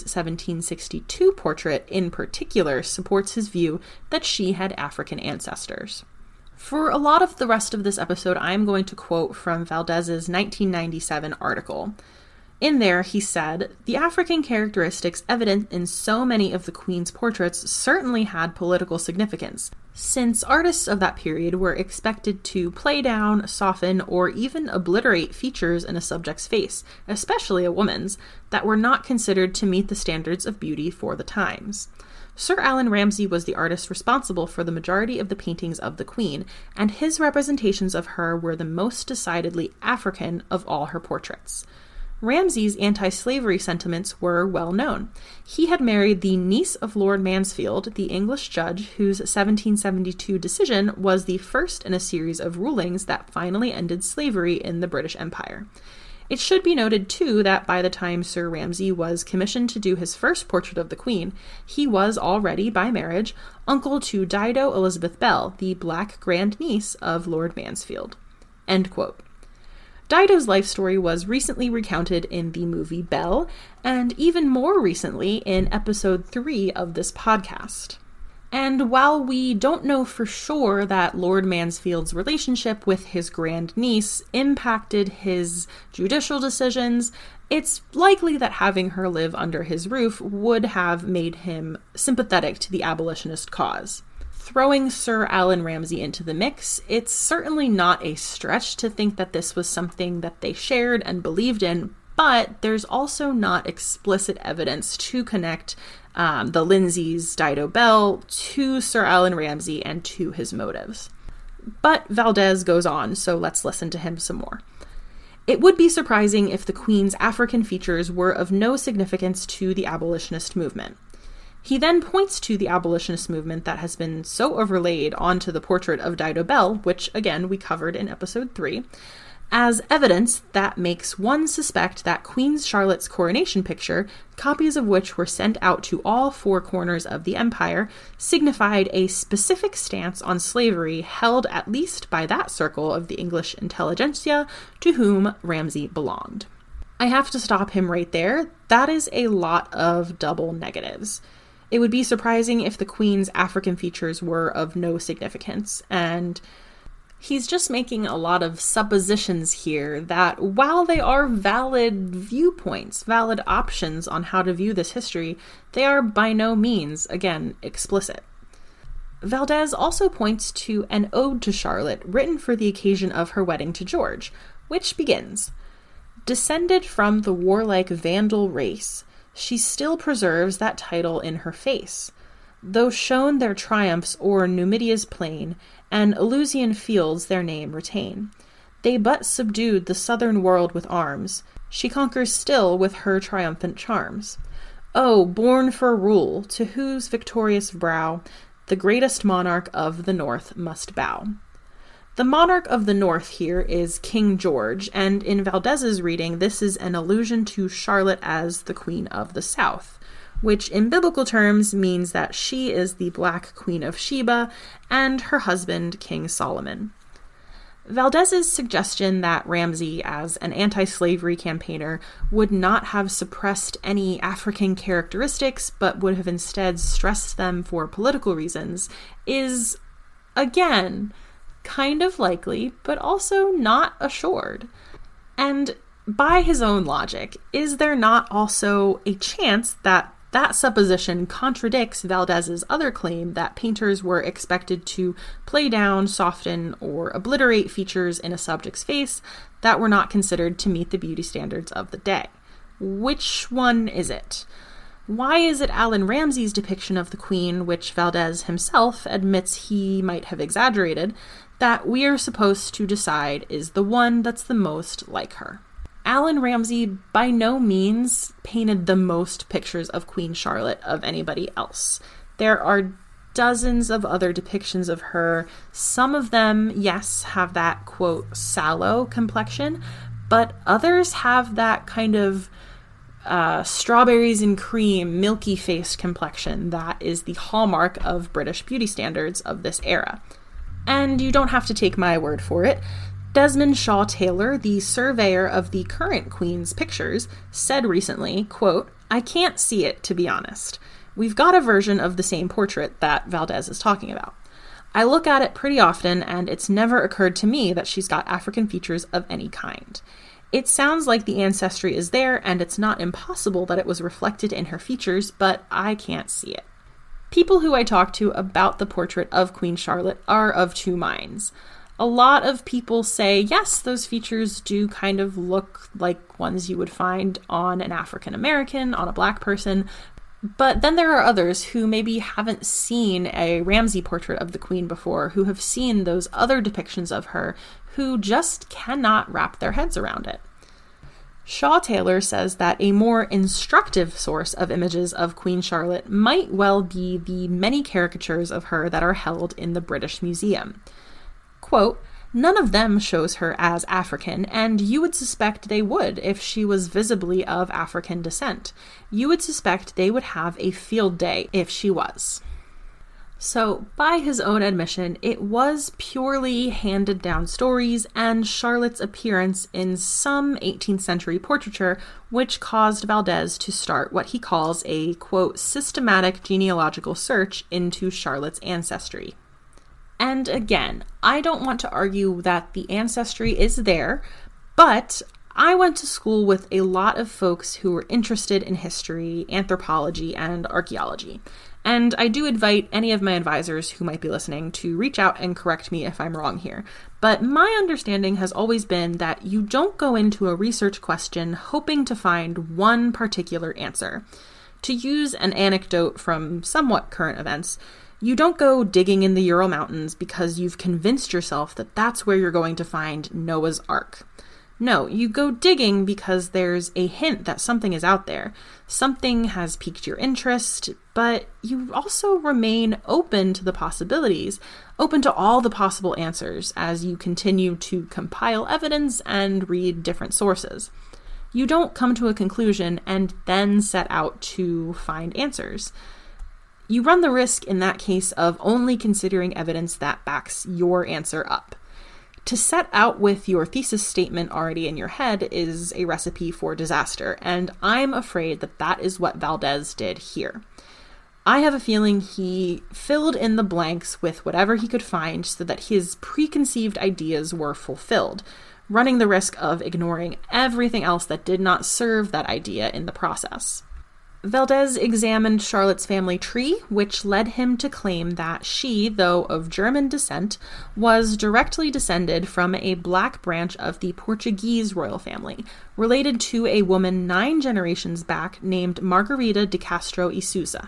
1762 portrait in particular supports his view that she had African ancestors. For a lot of the rest of this episode, I am going to quote from Valdez's 1997 article. In there, he said, "The African characteristics evident in so many of the Queen's portraits certainly had political significance, since artists of that period were expected to play down, soften, or even obliterate features in a subject's face, especially a woman's, that were not considered to meet the standards of beauty for the times." Sir Allan Ramsay was the artist responsible for the majority of the paintings of the Queen, and his representations of her were the most decidedly African of all her portraits. Ramsay's anti-slavery sentiments were well known. He had married the niece of Lord Mansfield, the English judge whose 1772 decision was the first in a series of rulings that finally ended slavery in the British Empire. It should be noted, too, that by the time Sir Ramsay was commissioned to do his first portrait of the Queen, he was already, by marriage, uncle to Dido Elizabeth Bell, the black grandniece of Lord Mansfield. End quote. Dido's life story was recently recounted in the movie Belle, and even more recently in episode 3 of this podcast. And while we don't know for sure that Lord Mansfield's relationship with his grandniece impacted his judicial decisions, it's likely that having her live under his roof would have made him sympathetic to the abolitionist cause. Throwing Sir Allan Ramsay into the mix, it's certainly not a stretch to think that this was something that they shared and believed in, but there's also not explicit evidence to connect the Lindsays, Dido Bell, to Sir Allan Ramsay and to his motives. But Valdez goes on, so let's listen to him some more. It would be surprising if the Queen's African features were of no significance to the abolitionist movement. He then points to the abolitionist movement that has been so overlaid onto the portrait of Dido Bell, which, again, we covered in episode 3, as evidence that makes one suspect that Queen Charlotte's coronation picture, copies of which were sent out to all 4 corners of the empire, signified a specific stance on slavery held at least by that circle of the English intelligentsia to whom Ramsay belonged. I have to stop him right there. That is a lot of double negatives. It would be surprising if the Queen's African features were of no significance, and he's just making a lot of suppositions here that while they are valid viewpoints, valid options on how to view this history, they are by no means, again, explicit. Valdez also points to an ode to Charlotte written for the occasion of her wedding to George, which begins, "Descended from the warlike Vandal race, she still preserves that title in her face. Though shown their triumphs o'er Numidia's plain, and Eleusinian fields their name retain, they but subdued the southern world with arms, she conquers still with her triumphant charms. Oh, born for rule, to whose victorious brow the greatest monarch of the North must bow." The monarch of the North here is King George, and in Valdez's reading, this is an allusion to Charlotte as the Queen of the South, which in biblical terms means that she is the Black Queen of Sheba and her husband, King Solomon. Valdez's suggestion that Ramsay, as an anti-slavery campaigner, would not have suppressed any African characteristics, but would have instead stressed them for political reasons, is, again, kind of likely, but also not assured. And by his own logic, is there not also a chance that that supposition contradicts Valdez's other claim that painters were expected to play down, soften, or obliterate features in a subject's face that were not considered to meet the beauty standards of the day? Which one is it? Why is it Allan Ramsay's depiction of the Queen, which Valdez himself admits he might have exaggerated, that we are supposed to decide is the one that's the most like her? Allan Ramsay by no means painted the most pictures of Queen Charlotte of anybody else. There are dozens of other depictions of her. Some of them, yes, have that, quote, sallow complexion, but others have that kind of strawberries and cream, milky-faced complexion that is the hallmark of British beauty standards of this era. And you don't have to take my word for it. Desmond Shaw Taylor, the surveyor of the current Queen's pictures, said recently, quote, "I can't see it, to be honest. We've got a version of the same portrait that Valdez is talking about. I look at it pretty often, and it's never occurred to me that she's got African features of any kind. It sounds like the ancestry is there, and it's not impossible that it was reflected in her features, but I can't see it." People who I talk to about the portrait of Queen Charlotte are of two minds. A lot of people say, yes, those features do kind of look like ones you would find on an African American, on a Black person. But then there are others who maybe haven't seen a Ramsay portrait of the Queen before, who have seen those other depictions of her, who just cannot wrap their heads around it. Shaw Taylor says that a more instructive source of images of Queen Charlotte might well be the many caricatures of her that are held in the British Museum. Quote, "None of them shows her as African, and you would suspect they would if she was visibly of African descent. You would suspect they would have a field day if she was." So, by his own admission, it was purely handed down stories and Charlotte's appearance in some 18th century portraiture which caused Valdez to start what he calls a, quote, "systematic genealogical search into Charlotte's ancestry." And again, I don't want to argue that the ancestry is there, but I went to school with a lot of folks who were interested in history, anthropology, and archaeology. And I do invite any of my advisors who might be listening to reach out and correct me if I'm wrong here. But my understanding has always been that you don't go into a research question hoping to find one particular answer. To use an anecdote from somewhat current events, you don't go digging in the Ural Mountains because you've convinced yourself that that's where you're going to find Noah's Ark. No, you go digging because there's a hint that something is out there. Something has piqued your interest, but you also remain open to the possibilities, open to all the possible answers as you continue to compile evidence and read different sources. You don't come to a conclusion and then set out to find answers. You run the risk in that case of only considering evidence that backs your answer up. To set out with your thesis statement already in your head is a recipe for disaster, and I'm afraid that that is what Valdez did here. I have a feeling he filled in the blanks with whatever he could find so that his preconceived ideas were fulfilled, running the risk of ignoring everything else that did not serve that idea in the process. Valdez examined Charlotte's family tree, which led him to claim that she, though of German descent, was directly descended from a black branch of the Portuguese royal family, related to a woman 9 generations back named Margarida de Castro y Sousa.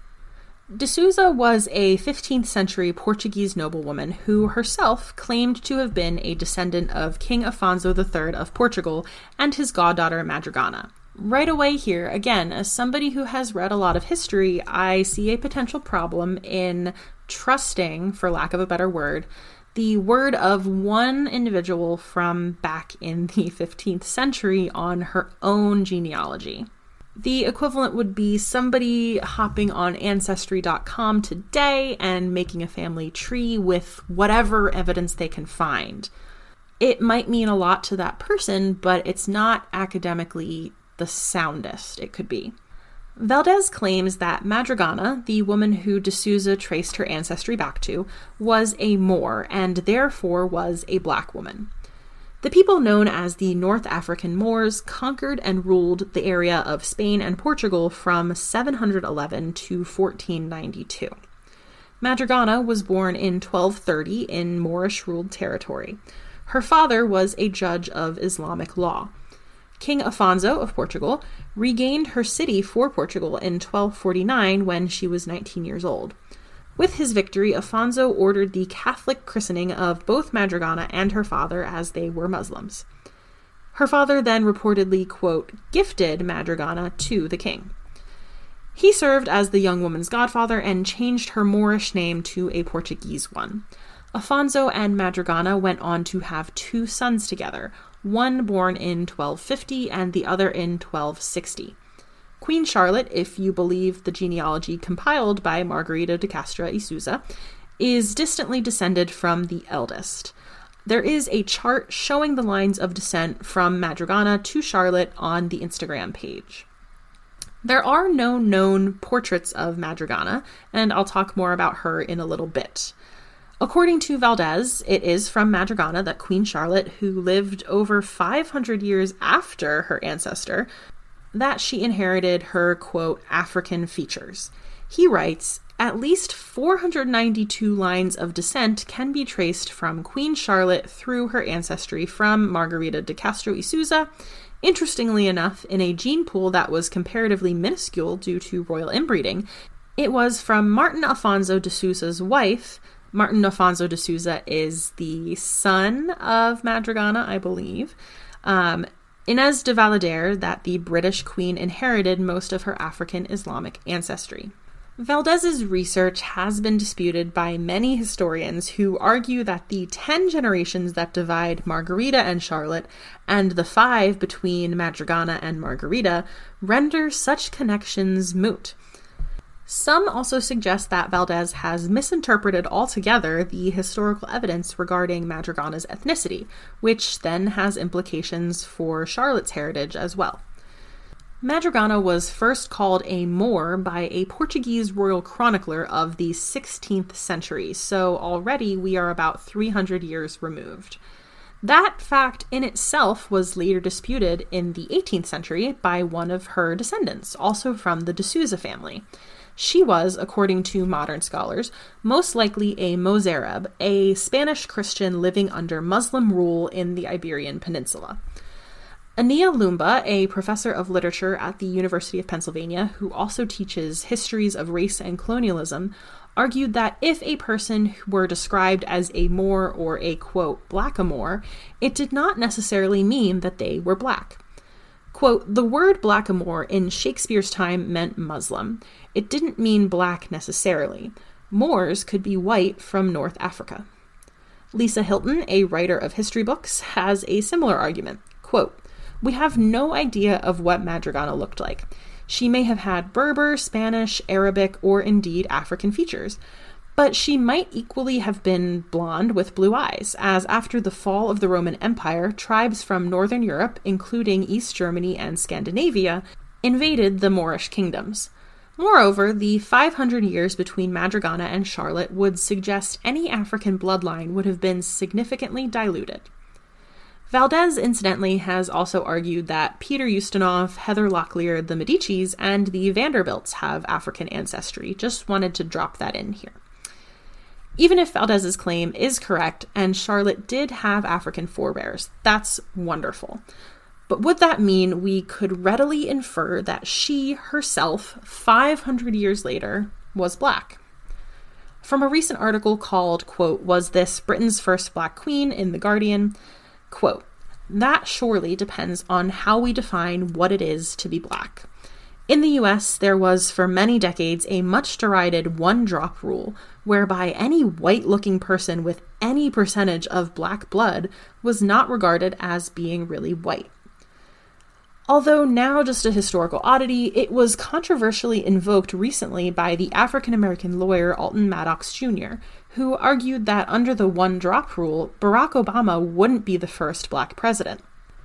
De Sousa was a 15th century Portuguese noblewoman who herself claimed to have been a descendant of King Afonso III of Portugal and his goddaughter Madrigana. Right away here, again, as somebody who has read a lot of history, I see a potential problem in trusting, for lack of a better word, the word of one individual from back in the 15th century on her own genealogy. The equivalent would be somebody hopping on Ancestry.com today and making a family tree with whatever evidence they can find. It might mean a lot to that person, but it's not academically the soundest it could be. Valdez claims that Madrigana, the woman who de Sousa traced her ancestry back to, was a Moor and therefore was a black woman. The people known as the North African Moors conquered and ruled the area of Spain and Portugal from 711 to 1492. Madrigana was born in 1230 in Moorish-ruled territory. Her father was a judge of Islamic law. King Afonso of Portugal regained her city for Portugal in 1249 when she was 19 years old. With his victory, Afonso ordered the Catholic christening of both Madrigana and her father as they were Muslims. Her father then reportedly, quote, gifted Madrigana to the king. He served as the young woman's godfather and changed her Moorish name to a Portuguese one. Afonso and Madrigana went on to have 2 sons together, one born in 1250 and the other in 1260. Queen Charlotte, if you believe the genealogy compiled by Margarida de Castro y Sousa, is distantly descended from the eldest. There is a chart showing the lines of descent from Madrigana to Charlotte on the Instagram page. There are no known portraits of Madrigana, and I'll talk more about her in a little bit. According to Valdez, it is from Madrigana that Queen Charlotte, who lived over 500 years after her ancestor, that she inherited her, quote, African features. He writes, at least 492 lines of descent can be traced from Queen Charlotte through her ancestry from Margarida de Castro y Sousa. Interestingly enough, in a gene pool that was comparatively minuscule due to royal inbreeding, it was from Martin Afonso de Sousa's wife. Martin Afonso de Sousa is the son of Madrigana, I believe. Inez de Valadares, that the British queen inherited most of her African Islamic ancestry. Valdez's research has been disputed by many historians who argue that the 10 generations that divide Margarida and Charlotte and the 5 between Madrigana and Margarida render such connections moot. Some also suggest that Valdez has misinterpreted altogether the historical evidence regarding Madrigana's ethnicity, which then has implications for Charlotte's heritage as well. Madrigana was first called a Moor by a Portuguese royal chronicler of the 16th century, so already we are about 300 years removed. That fact in itself was later disputed in the 18th century by one of her descendants, also from the de Sousa family. She was, according to modern scholars, most likely a Mozarab, a Spanish Christian living under Muslim rule in the Iberian Peninsula. Ania Lumba, a professor of literature at the University of Pennsylvania, who also teaches histories of race and colonialism, argued that if a person were described as a Moor or a, quote, blackamoor, it did not necessarily mean that they were black. Quote, the word blackamoor in Shakespeare's time meant Muslim. It didn't mean black necessarily. Moors could be white from North Africa. Lisa Hilton, a writer of history books, has a similar argument. Quote, we have no idea of what Madrigana looked like. She may have had Berber, Spanish, Arabic, or indeed African features. But she might equally have been blonde with blue eyes, as after the fall of the Roman Empire, tribes from Northern Europe, including East Germany and Scandinavia, invaded the Moorish kingdoms. Moreover, the 500 years between Madrigana and Charlotte would suggest any African bloodline would have been significantly diluted. Valdez, incidentally, has also argued that Peter Ustinov, Heather Locklear, the Medicis, and the Vanderbilts have African ancestry. Just wanted to drop that in here. Even if Valdez's claim is correct and Charlotte did have African forebears, that's wonderful. But would that mean we could readily infer that she herself, 500 years later, was Black? From a recent article called, quote, "Was This Britain's First Black Queen?" in The Guardian, quote, "That surely depends on how we define what it is to be Black. In the US, there was for many decades a much derided one-drop rule, whereby any white-looking person with any percentage of Black blood was not regarded as being really white. Although now just a historical oddity, it was controversially invoked recently by the African-American lawyer Alton Maddox Jr., who argued that under the one-drop rule, Barack Obama wouldn't be the first Black president.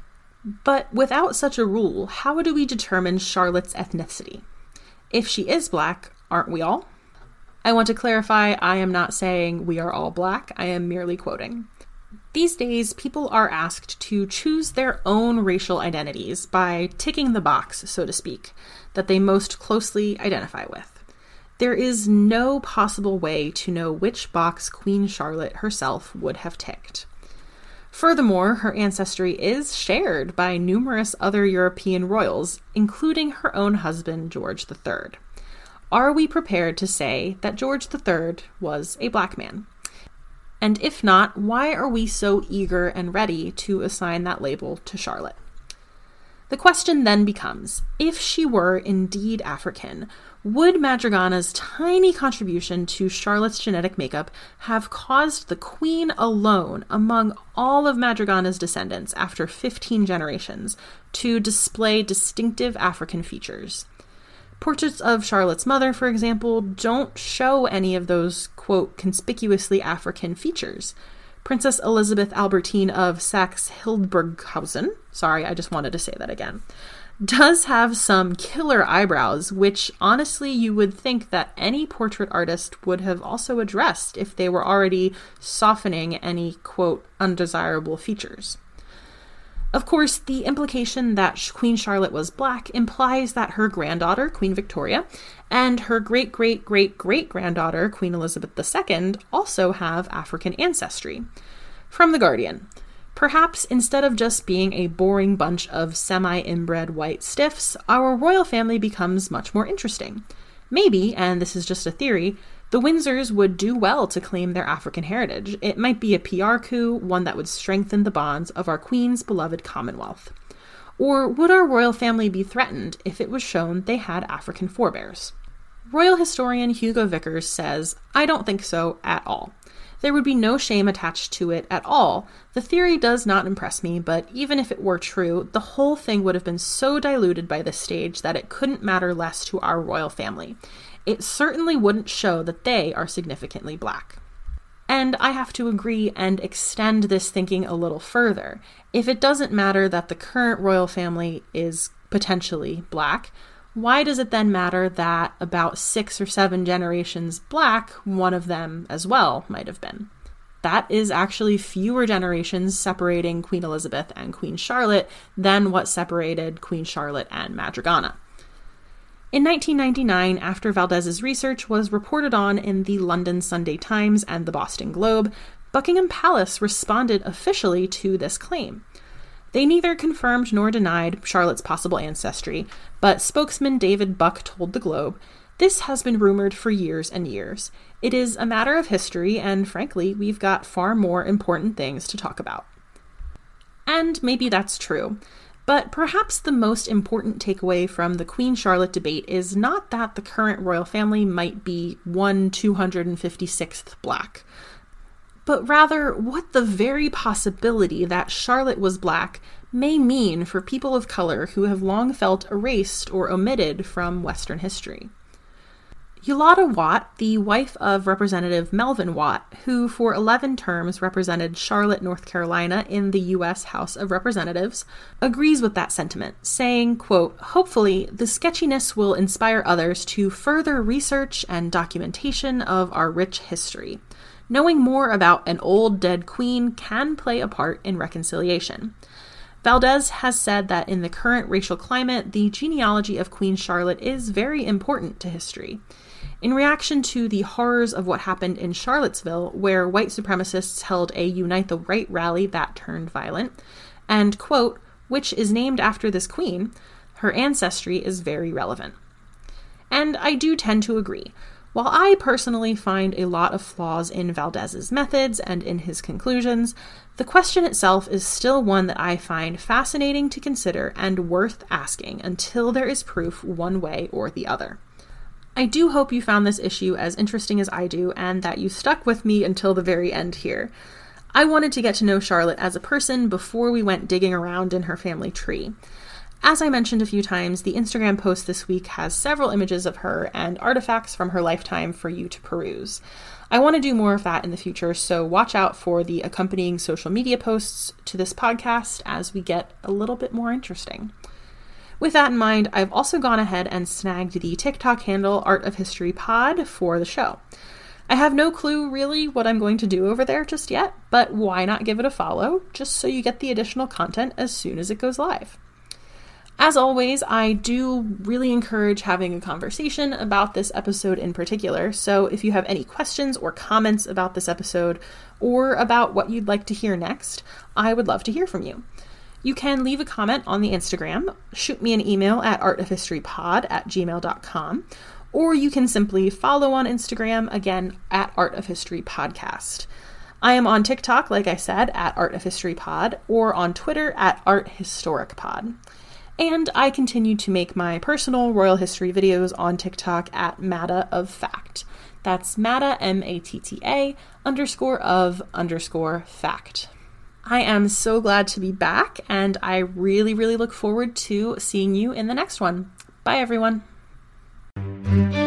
But without such a rule, how do we determine Charlotte's ethnicity? If she is Black, aren't we all? I want to clarify, I am not saying we are all Black, I am merely quoting. These days, people are asked to choose their own racial identities by ticking the box, so to speak, that they most closely identify with. There is no possible way to know which box Queen Charlotte herself would have ticked. Furthermore, her ancestry is shared by numerous other European royals, including her own husband, George III. Are we prepared to say that George III was a Black man? And if not, why are we so eager and ready to assign that label to Charlotte? The question then becomes, if she were indeed African, would Madrigana's tiny contribution to Charlotte's genetic makeup have caused the queen alone among all of Madrigana's descendants after 15 generations to display distinctive African features? Portraits of Charlotte's mother, for example, don't show any of those, quote, conspicuously African features. Princess Elizabeth Albertine of Saxe-Hildburghausen, sorry, I just wanted to say that again, does have some killer eyebrows, which honestly you would think that any portrait artist would have also addressed if they were already softening any, quote, undesirable features. Of course, the implication that Queen Charlotte was Black implies that her granddaughter, Queen Victoria, and her great-great-great-great-granddaughter, Queen Elizabeth II, also have African ancestry. From The Guardian, perhaps instead of just being a boring bunch of semi-inbred white stiffs, our royal family becomes much more interesting. Maybe, and this is just a theory, the Windsors would do well to claim their African heritage. It might be a PR coup, one that would strengthen the bonds of our Queen's beloved Commonwealth. Or would our royal family be threatened if it was shown they had African forebears? Royal historian Hugo Vickers says, "I don't think so at all. There would be no shame attached to it at all. The theory does not impress me, but even if it were true, the whole thing would have been so diluted by this stage that it couldn't matter less to our royal family. It certainly wouldn't show that they are significantly Black." And I have to agree and extend this thinking a little further. If it doesn't matter that the current royal family is potentially Black, why does it then matter that about 6 or 7 generations Black, one of them as well might have been? That is actually fewer generations separating Queen Elizabeth and Queen Charlotte than what separated Queen Charlotte and Madrigana. In 1999, after Valdez's research was reported on in the London Sunday Times and the Boston Globe, Buckingham Palace responded officially to this claim. They neither confirmed nor denied Charlotte's possible ancestry, but spokesman David Buck told the Globe, "This has been rumored for years and years. It is a matter of history, and frankly, we've got far more important things to talk about." And maybe that's true. But perhaps the most important takeaway from the Queen Charlotte debate is not that the current royal family might be 256th Black, but rather what the very possibility that Charlotte was Black may mean for people of color who have long felt erased or omitted from Western history. Yolanda Watt, the wife of Representative Melvin Watt, who for 11 terms represented Charlotte, North Carolina in the U.S. House of Representatives, agrees with that sentiment, saying, quote, "Hopefully, the sketchiness will inspire others to further research and documentation of our rich history. Knowing more about an old dead queen can play a part in reconciliation." Valdez has said that in the current racial climate, the genealogy of Queen Charlotte is very important to history. In reaction to the horrors of what happened in Charlottesville, where white supremacists held a Unite the Right rally that turned violent, and, quote, "which is named after this queen," her ancestry is very relevant. And I do tend to agree. While I personally find a lot of flaws in Valdez's methods and in his conclusions, the question itself is still one that I find fascinating to consider and worth asking until there is proof one way or the other. I do hope you found this issue as interesting as I do and that you stuck with me until the very end here. I wanted to get to know Charlotte as a person before we went digging around in her family tree. As I mentioned a few times, the Instagram post this week has several images of her and artifacts from her lifetime for you to peruse. I want to do more of that in the future, so watch out for the accompanying social media posts to this podcast as we get a little bit more interesting. With that in mind, I've also gone ahead and snagged the TikTok handle Art of History Pod for the show. I have no clue really what I'm going to do over there just yet, but why not give it a follow, just so you get the additional content as soon as it goes live. As always, I do really encourage having a conversation about this episode in particular, so if you have any questions or comments about this episode or about what you'd like to hear next, I would love to hear from you. You can leave a comment on the Instagram, shoot me an email at artofhistorypod@gmail.com, or you can simply follow on Instagram, again, at Art of History Podcast. I am on TikTok, like I said, at Art of History Pod, or on Twitter at Art Historic Pod. And I continue to make my personal royal history videos on TikTok at Matta of Fact. That's Matta, MATTA, _of _fact. I am so glad to be back, and I really, really look forward to seeing you in the next one. Bye, everyone.